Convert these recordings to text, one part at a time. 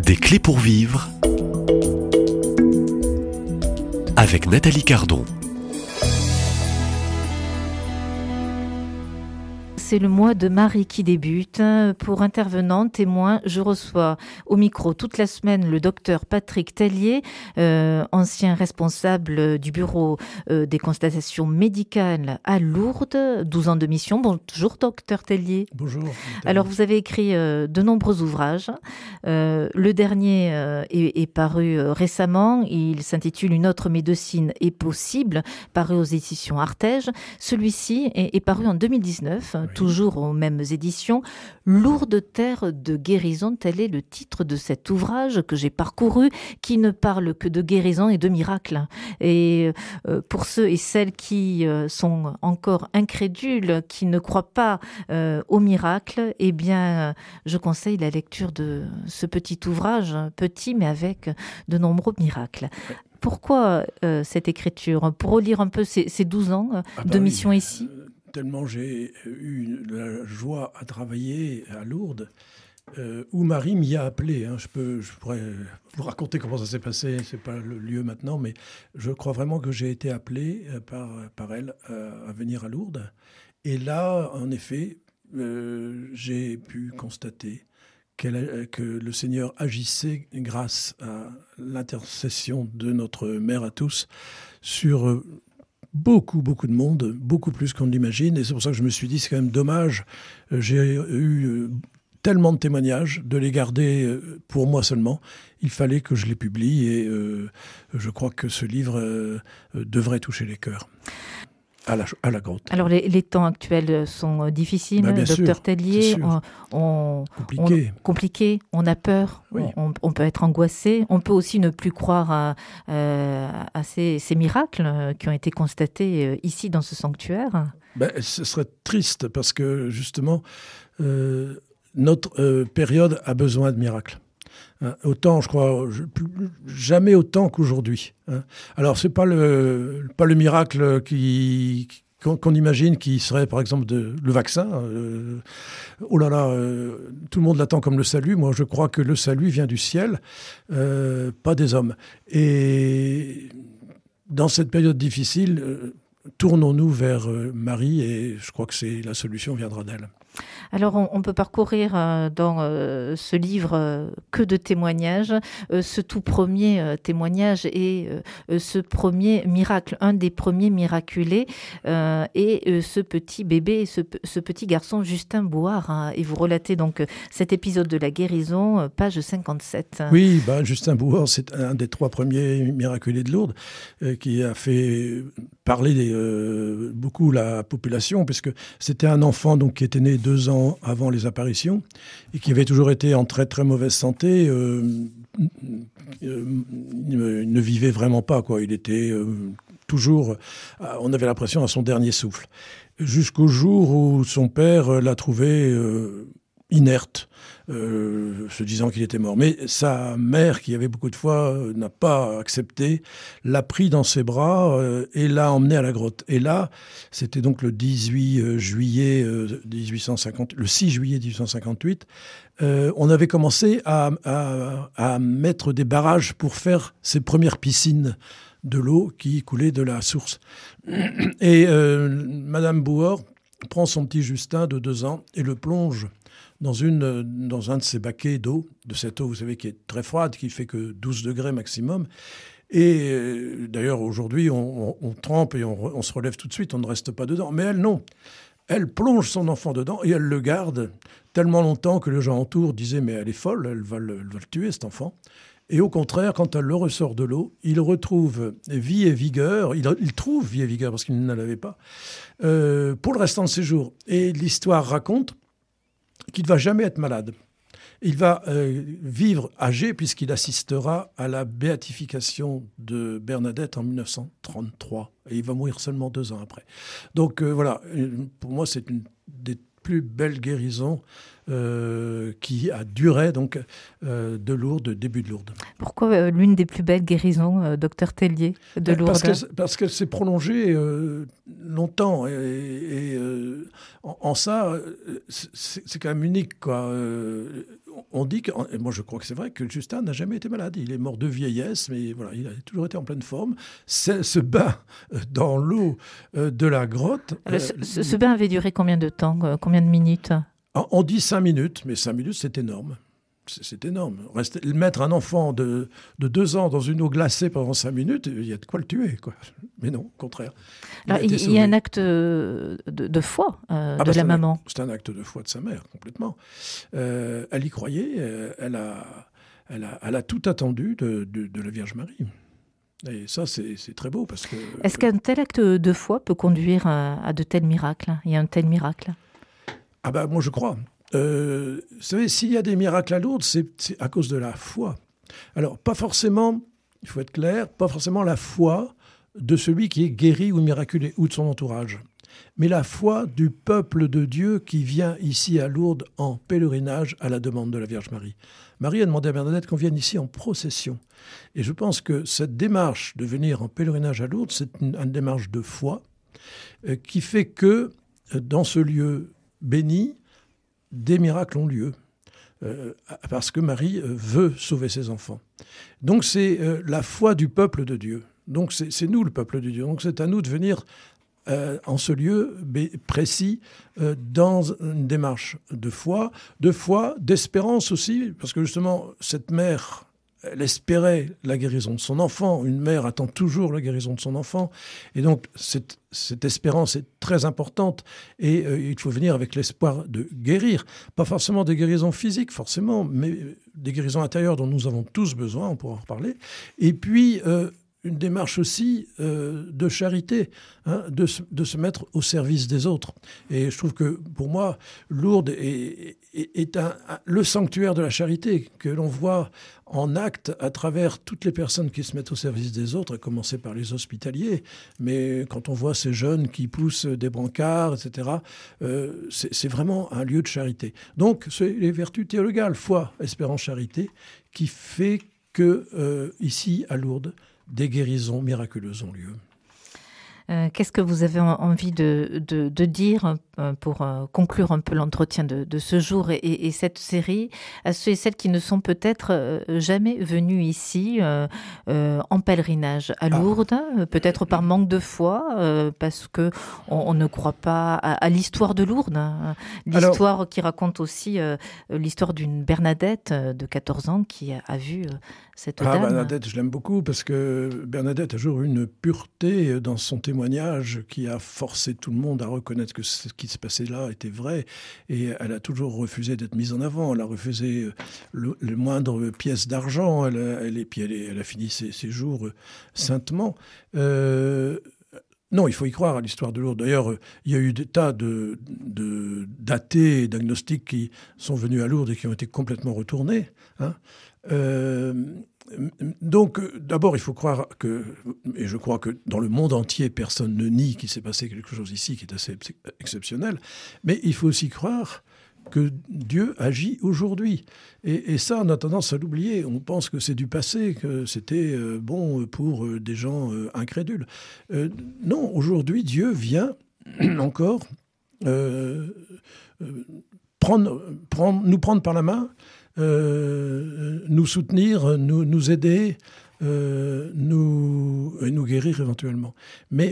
Des clés pour vivre avec Nathalie Cardon. C'est le mois de Marie qui débute. Pour intervenants, témoins, je reçois au micro toute la semaine le docteur Patrick Tellier, ancien responsable du bureau des constatations médicales à Lourdes, 12 ans de mission. Bonjour docteur Tellier. Bonjour. Alors vous avez écrit de nombreux ouvrages. Le dernier est paru récemment. Il s'intitule Une autre médecine est possible, paru aux éditions Artege. Celui-ci est paru en 2019. Oui. Toujours aux mêmes éditions, Lourdes terre de guérison, tel est le titre de cet ouvrage que j'ai parcouru, qui ne parle que de guérison et de miracles. Et pour ceux et celles qui sont encore incrédules, qui ne croient pas aux miracles, eh bien, je conseille la lecture de ce petit ouvrage, petit mais avec de nombreux miracles. Pourquoi cette écriture ? Pour relire un peu ces 12 ans de mission ici ? Tellement j'ai eu la joie à travailler à Lourdes, où Marie m'y a appelé. Je pourrais vous raconter comment ça s'est passé, c'est pas le lieu maintenant, mais je crois vraiment que j'ai été appelé par elle à venir à Lourdes. Et là, en effet, j'ai pu constater que le Seigneur agissait grâce à l'intercession de notre Mère à tous sur beaucoup de monde, beaucoup plus qu'on ne l'imagine. Et c'est pour ça que je me suis dit, c'est quand même dommage. J'ai eu tellement de témoignages, de les garder pour moi seulement. Il fallait que je les publie et je crois que ce livre devrait toucher les cœurs. À la grotte. Alors les temps actuels sont difficiles, docteur Tellier, compliqué, on a peur, oui. on peut être angoissé, on peut aussi ne plus croire à ces miracles qui ont été constatés ici dans ce sanctuaire. Ce serait triste parce que justement notre période a besoin de miracles. Autant, je crois, jamais autant qu'aujourd'hui. Alors, c'est pas le miracle qu'on imagine qui serait, par exemple, le vaccin. Oh là là, tout le monde l'attend comme le salut. Moi, je crois que le salut vient du ciel, pas des hommes. Et dans cette période difficile, tournons-nous vers Marie et je crois que la solution viendra d'elle. Alors, on peut parcourir dans ce livre que de témoignages, ce tout premier témoignage et ce premier miracle, un des premiers miraculés, et ce petit bébé, ce petit garçon Justin Bouhard. Et vous relatez donc cet épisode de la guérison, page 57. Oui, Justin Bouhard, c'est un des 3 premiers miraculés de Lourdes qui a fait parler beaucoup la population, puisque c'était un enfant donc, qui était né 2 ans avant les apparitions et qui avait toujours été en très très mauvaise santé. Il ne vivait vraiment pas, quoi. Il était toujours, on avait l'impression, à son dernier souffle. Jusqu'au jour où son père l'a trouvé inerte, se disant qu'il était mort. Mais sa mère, qui avait beaucoup de foi, n'a pas accepté, l'a pris dans ses bras et l'a emmené à la grotte. Et là, c'était donc le 6 juillet 1858, on avait commencé à mettre des barrages pour faire ses premières piscines de l'eau qui coulait de la source. Et Madame Bouhard prend son petit Justin de 2 ans et le plonge dans un de ces baquets d'eau, de cette eau, vous savez, qui est très froide, qui fait que 12 degrés maximum. Et d'ailleurs, aujourd'hui, on trempe et on se relève tout de suite, on ne reste pas dedans. Mais elle, non. Elle plonge son enfant dedans et elle le garde tellement longtemps que les gens autour disaient « mais elle est folle, elle va le tuer, cet enfant ». Et au contraire, quand elle le ressort de l'eau, il retrouve vie et vigueur. Il trouve vie et vigueur parce qu'il ne l'avait pas pour le restant de ses jours. Et l'histoire raconte qu'il ne va jamais être malade. Il va vivre âgé puisqu'il assistera à la béatification de Bernadette en 1933. Et il va mourir seulement 2 ans après. Donc voilà, pour moi, c'est une des plus belles guérisons qui a duré donc de Lourdes, début de Lourdes. Pourquoi l'une des plus belles guérisons, docteur Tellier, de Lourdes? Parce qu'elle s'est prolongée longtemps en ça, c'est quand même unique, quoi. On dit et moi je crois que c'est vrai, que Justin n'a jamais été malade. Il est mort de vieillesse, mais voilà, il a toujours été en pleine forme. Ce bain dans l'eau de la grotte. Ce bain avait duré combien de temps, combien de minutes? On dit 5 minutes, mais 5 minutes c'est énorme. C'est énorme. Mettre un enfant de 2 ans dans une eau glacée pendant 5 minutes, il y a de quoi le tuer, quoi. Mais non, au contraire. Alors, il y a un acte de foi de la maman. C'est un acte de foi de sa mère, complètement. Elle y croyait, elle a tout attendu de la Vierge Marie. Et ça, c'est très beau parce que... Est-ce qu'un tel acte de foi peut conduire à de tels miracles? Il y a un tel miracle? Ah ben, moi je crois. Vous savez, s'il y a des miracles à Lourdes, c'est à cause de la foi. Alors, pas forcément, il faut être clair, pas forcément la foi de celui qui est guéri ou miraculé, ou de son entourage, mais la foi du peuple de Dieu qui vient ici à Lourdes en pèlerinage à la demande de la Vierge Marie. Marie a demandé à Bernadette qu'on vienne ici en procession. Et je pense que cette démarche de venir en pèlerinage à Lourdes, c'est une démarche de foi qui fait que dans ce lieu béni, des miracles ont lieu, parce que Marie veut sauver ses enfants. Donc c'est la foi du peuple de Dieu. Donc c'est nous le peuple de Dieu. Donc c'est à nous de venir en ce lieu précis, dans une démarche de foi, d'espérance aussi, parce que justement cette mère... Elle espérait la guérison de son enfant. Une mère attend toujours la guérison de son enfant. Et donc, cette espérance est très importante. Et il faut venir avec l'espoir de guérir. Pas forcément des guérisons physiques, forcément, mais des guérisons intérieures dont nous avons tous besoin, on pourra en reparler. Et puis, une démarche aussi de charité, hein, de se mettre au service des autres. Et je trouve que, pour moi, Lourdes est le sanctuaire de la charité que l'on voit en acte à travers toutes les personnes qui se mettent au service des autres, à commencer par les hospitaliers. Mais quand on voit ces jeunes qui poussent des brancards, etc., c'est vraiment un lieu de charité. Donc, c'est les vertus théologales, foi, espérance, charité, qui fait que, ici, à Lourdes, des guérisons miraculeuses ont lieu. Qu'est-ce que vous avez envie de dire pour conclure un peu l'entretien de ce jour et cette série à ceux et celles qui ne sont peut-être jamais venus ici en pèlerinage à Lourdes, peut-être par manque de foi, parce que on ne croit pas à l'histoire de Lourdes, hein, l'histoire qui raconte aussi l'histoire d'une Bernadette de 14 ans qui a vu cette dame. Bernadette, je l'aime beaucoup parce que Bernadette a toujours eu une pureté dans son témoignage qui a forcé tout le monde à reconnaître que ce qui se passait là était vrai. Et elle a toujours refusé d'être mise en avant. Elle a refusé le moindre pièce d'argent. Elle a fini ses jours saintement. Non, il faut y croire à l'histoire de Lourdes. D'ailleurs, il y a eu des tas d'athées et d'agnostiques qui sont venus à Lourdes et qui ont été complètement retournés. Hein. Donc, d'abord, il faut croire que, et je crois que dans le monde entier, personne ne nie qu'il s'est passé quelque chose ici qui est assez exceptionnel, mais il faut aussi croire que Dieu agit aujourd'hui. Et ça, on a tendance à l'oublier. On pense que c'est du passé, que c'était bon pour des gens incrédules. Non, aujourd'hui, Dieu vient encore nous prendre par la main, nous soutenir, nous aider, nous guérir éventuellement. Mais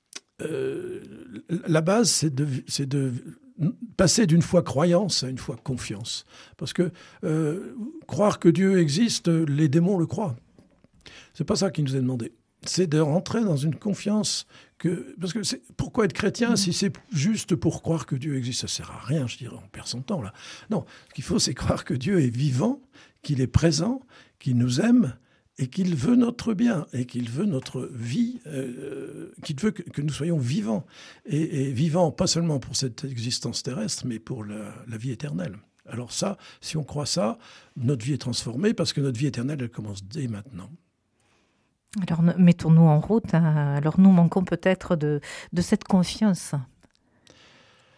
la base, c'est de passer d'une foi croyance à une foi confiance. Parce que croire que Dieu existe, les démons le croient. C'est pas ça qui nous est demandé. C'est de rentrer dans une confiance parce que pourquoi être chrétien si c'est juste pour croire que Dieu existe? Ça sert à rien, je dirais, on perd son temps là. Non, ce qu'il faut, c'est croire que Dieu est vivant, qu'il est présent, qu'il nous aime et qu'il veut notre bien et qu'il veut notre vie, qu'il veut que nous soyons vivants. Et vivants pas seulement pour cette existence terrestre, mais pour la vie éternelle. Alors ça, si on croit ça, notre vie est transformée parce que notre vie éternelle, elle commence dès maintenant. Alors, mettons-nous en route. Alors, nous manquons peut-être de cette confiance.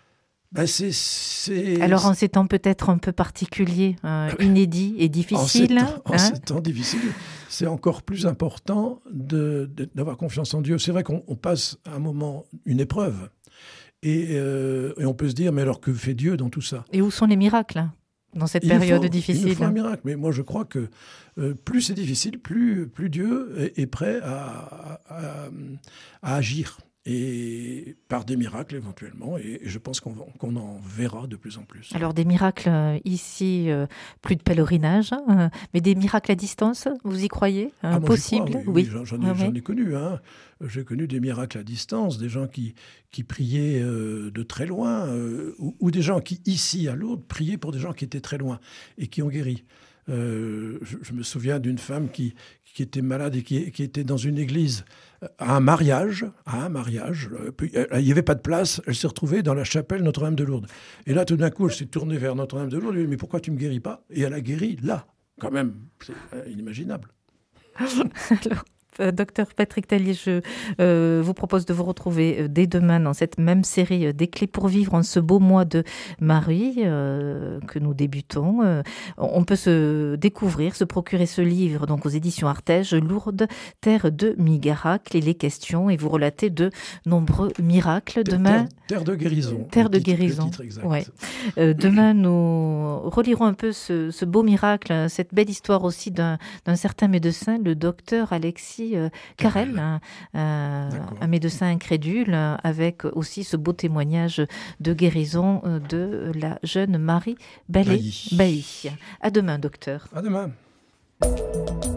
Alors en ces temps peut-être un peu particuliers, inédits et difficiles. En ces temps difficiles, c'est encore plus important d'avoir confiance en Dieu. C'est vrai qu'on passe un moment, une épreuve, et on peut se dire, mais alors que fait Dieu dans tout ça ? Et où sont les miracles dans cette période difficile ? Il nous faut un miracle, mais moi je crois que plus c'est difficile, plus Dieu est prêt à agir. Et par des miracles éventuellement, et je pense qu'on en verra de plus en plus. Alors des miracles ici, plus de pèlerinage, mais des miracles à distance, vous y croyez possible? Oui. J'en ai connu. J'ai connu des miracles à distance, des gens qui priaient de très loin, ou des gens qui, ici à Lourdes, priaient pour des gens qui étaient très loin et qui ont guéri. Je me souviens d'une femme qui était malade et qui était dans une église à un mariage. Il n'y avait pas de place. Elle s'est retrouvée dans la chapelle Notre-Dame de Lourdes. Et là, tout d'un coup, elle s'est tournée vers Notre-Dame de Lourdes. Elle lui a dit, mais pourquoi tu ne me guéris pas ? Et elle a guéri là, quand même. C'est inimaginable. Alors, Docteur Patrick Tellier, je vous propose de vous retrouver dès demain dans cette même série des clés pour vivre en ce beau mois de Marie que nous débutons. On peut se procurer ce livre donc aux éditions Artege, Lourdes, terre de miracles. Il est question et vous relatez de nombreux miracles. Demain, terre de guérison. Terre de guérison. Le titre exact. Ouais. Demain, nous relirons un peu ce beau miracle, cette belle histoire aussi d'un certain médecin, le docteur Alexis Carrel, un médecin incrédule, avec aussi ce beau témoignage de guérison de la jeune Marie Bailly. À demain, docteur. À demain.